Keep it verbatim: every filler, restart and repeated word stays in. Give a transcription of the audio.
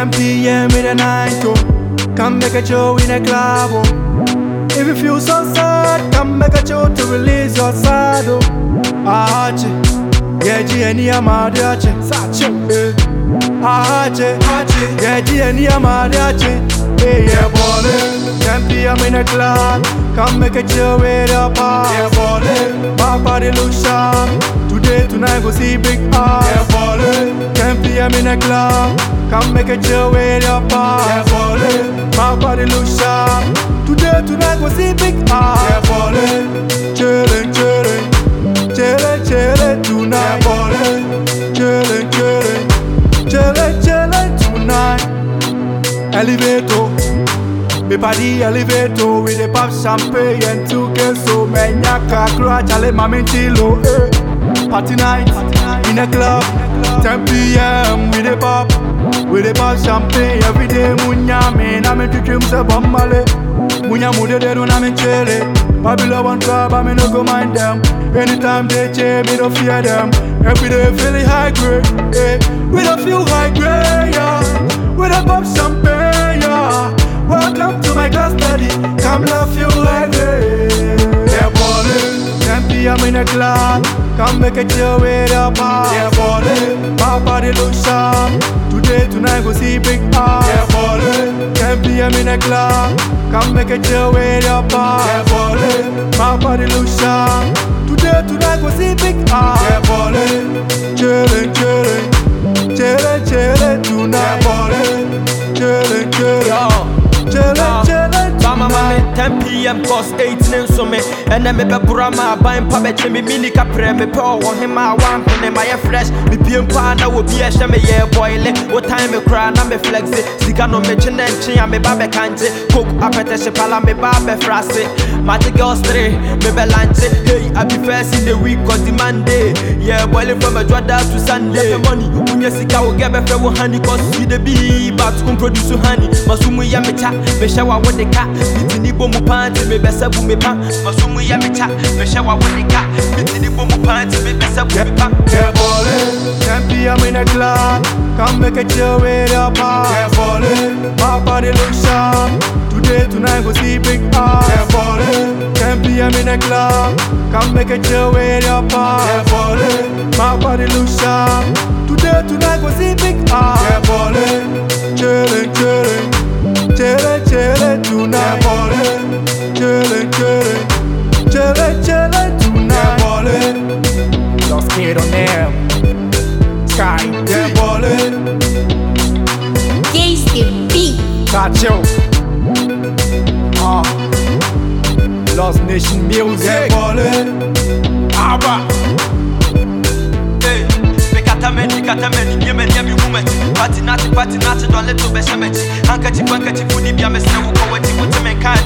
ten p m in the night, oh. Come make a show in a club, oh. If you feel so sad, come make a show to release your sad, oh. Ache, yeah, G and ya mariachi, sacho, eh. Ache, ache, yeah, G and ya mariachi, eh, yeah, ballin'. ten p m in a club, come make a show with a bar, yeah, ballin'. My body look sharp, today, tonight, go see big ass, yeah, ballin'. ten p m in a club, come make a chill with your bar, yeah, ballin'. My body look sharp, today, tonight, go see big ass, yeah, ballin'. Chillin', chillin', chillin', chillin' tonight, yeah, ballin'. Chillin', chillin', chillin', chillin' tonight. Elevator, me party elevator with the pop champagne and two queso. Menyaka crash, ale mami chilo, eh. Party night, in a club, ten p m with the pop, with the pop champagne every day. Munya me, na me to dream se bombale. Munya mude de do na me chele. Babylon one club, I me no go mind them. Anytime they change, me don't fear them. Every day feeling high grade, eh. We don't feel high grade, yeah. With the pop champagne, yeah. Welcome to my class study, come love you like this. Yeah, ballin', ten p m in a club, come make a chill with a bar. Yeah, ballin', my body look sharp, today, tonight, go see big ass. Yeah, ballin', ten p m in a club, come make a chill with a bar. Yeah, ballin', my body look sharp, today, tonight, go see big ass. Yeah, ballin', chillin', chillin', chillin', chillin' tonight. Yeah, ballin', chillin', chillin'. Chillin', chillin', Mama mami ten p m cause eighteen so me. And then me be burama buying pabe me mini capre me po on him my one penny my fresh. Me pm pa na wo bi a hye me yeah boil it. What time me cry na me flex it. Sika no me chine nchi ya me ba be kanje. Cook apete she pala me ba be frase. Magic girls three me be lunch. Hey I be first in the week cause the Monday. Yeah boiling from a Jordan to Sunday. The money unya sika wo get be fe wo honey cause you the be but to produce honey. Masumu ya me cha me shower with the cat. Mitini bomu panty me besa bu me pa. Masumu ya me cha me shower with the cat. Mitini bomu panty me besa bu me pa. Yeah, ballin', ten p m in a club, come make a chill with a bar. Yeah, ballin', my body look sharp, today, tonight, go see big ass. Yeah, ballin', ten p m in a club, come make a chill with a bar. Yeah, ballin', my body look sharp, today, tonight, go see big ass. Yeah, ballin', chillin', chillin'. Chillin', chillin' tonight, yeah, ballin'. Chillin', chillin', chillin', chillin' tonight, yeah, ballin'. Lost kid on them, Sky, yeah, ballin'. Tasty beat. Tacho, ah, Lost Nation Music, yeah, ballin'. Abba. Katameni, katameni, yemen yemi wumeti. Party nati, party nati, don't let to be shamechi. Handkerchief, handkerchief, food, if you are messing with what you put him in kind.